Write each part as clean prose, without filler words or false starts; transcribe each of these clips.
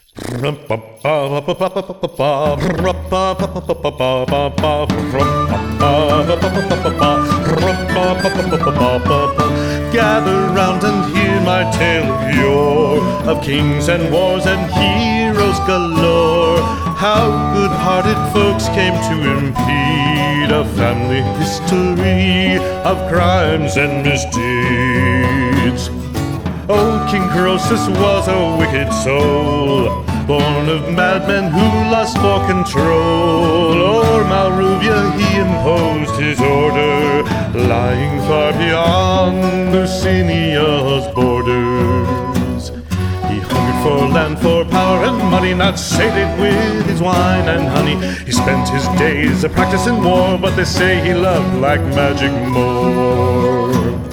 Gather round and hear my tale of yore, of kings and wars and heroes galore. How good-hearted folks came to impede a family history of crimes and misdeeds. Oh, King Croesus was a wicked soul, born of madmen who lust for control. O'er Malruvia he imposed his order, lying far beyond Lusinia's borders. He hungered for land, for power and money, not sated with his wine and honey. He spent his days a practicing war, but they say he loved like magic more.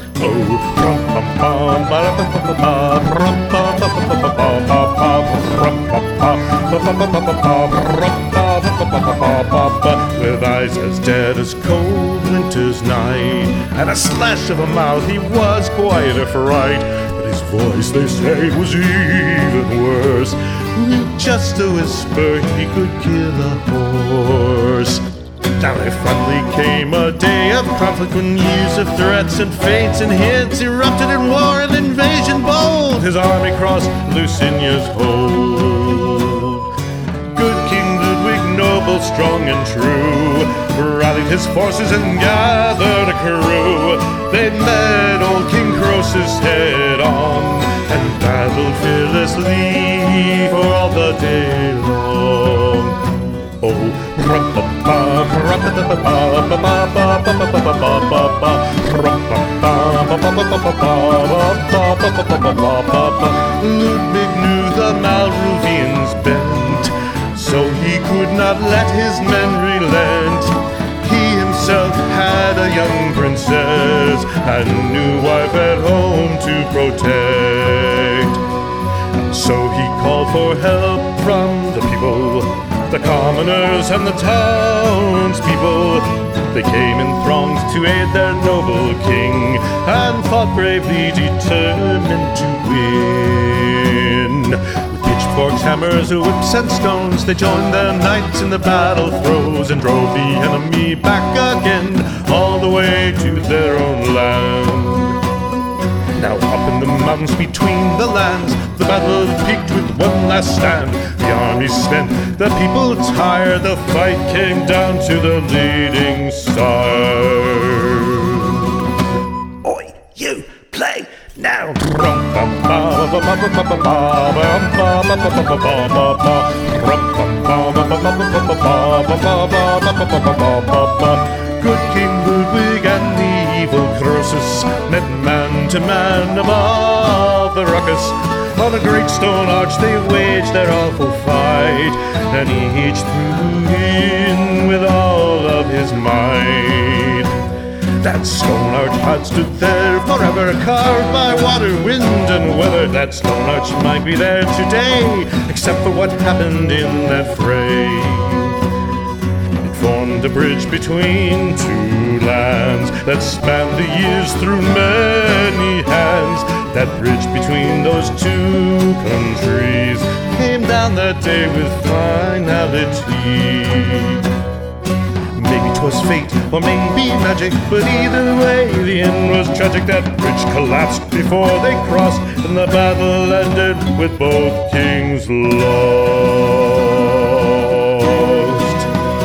With eyes as dead as cold winter's night, and a slash of a mouth, he was quite a fright. But his voice, they say, was even worse. With just a whisper, he could kill a horse. Now there finally came a day of conflict, when years of threats and feints and hints erupted in war and invasion bold. His army crossed Lusinia's hold. Good King Ludwig, noble, strong and true, rallied his forces and gathered a crew. They met old King Croesus head on, and battled fearlessly for all the day long. Oh, Ludwig knew the Malruvians bent, so he could not let his men relent. He himself had a young princess and new wife at home to protect. So he called for help from the people, the commoners and the townspeople. They came in throngs to aid their noble king, and fought bravely, determined to win. With pitchforks, hammers, whips and stones, they joined their knights in the battle throes, and drove the enemy back again, all the way to their own land. Now up in the mountains between the lands, the battle peaked with one last stand. The army spent, the people tired, the fight came down to the leading side. Oi, you, play now! Good King Ludwig and the evil Croesus met man to man above the ruckus. On a great stone arch they waged their awful fight, and each threw in with all of his might. That stone arch had stood there forever, carved by water, wind and weather. That stone arch might be there today, except for what happened in that fray. Formed a bridge between two lands that spanned the years through many hands. That bridge between those two countries came down that day with finality. Maybe 'twas fate, or maybe magic, but either way the end was tragic. That bridge collapsed before they crossed, and the battle ended with both kings lost.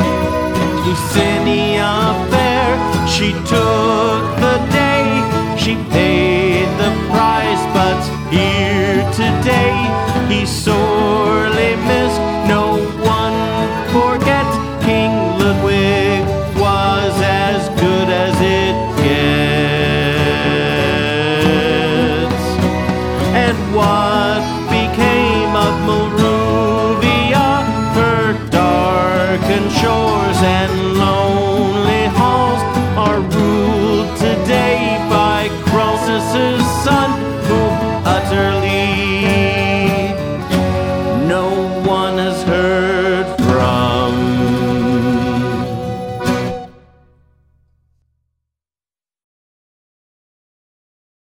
Lucinia fair, she took the day, she paid the price, but here today he sorely missed. No one forget, King Ludwig was as good as it gets. And why